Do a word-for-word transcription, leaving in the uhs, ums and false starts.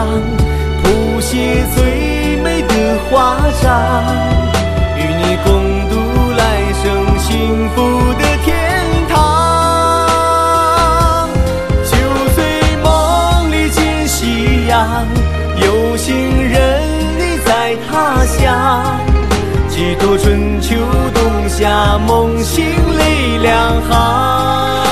谱写最美的华章，与你共度来生幸福的天堂。就随梦里见夕阳，有情人你在他乡，几多春秋冬夏，梦醒泪两行。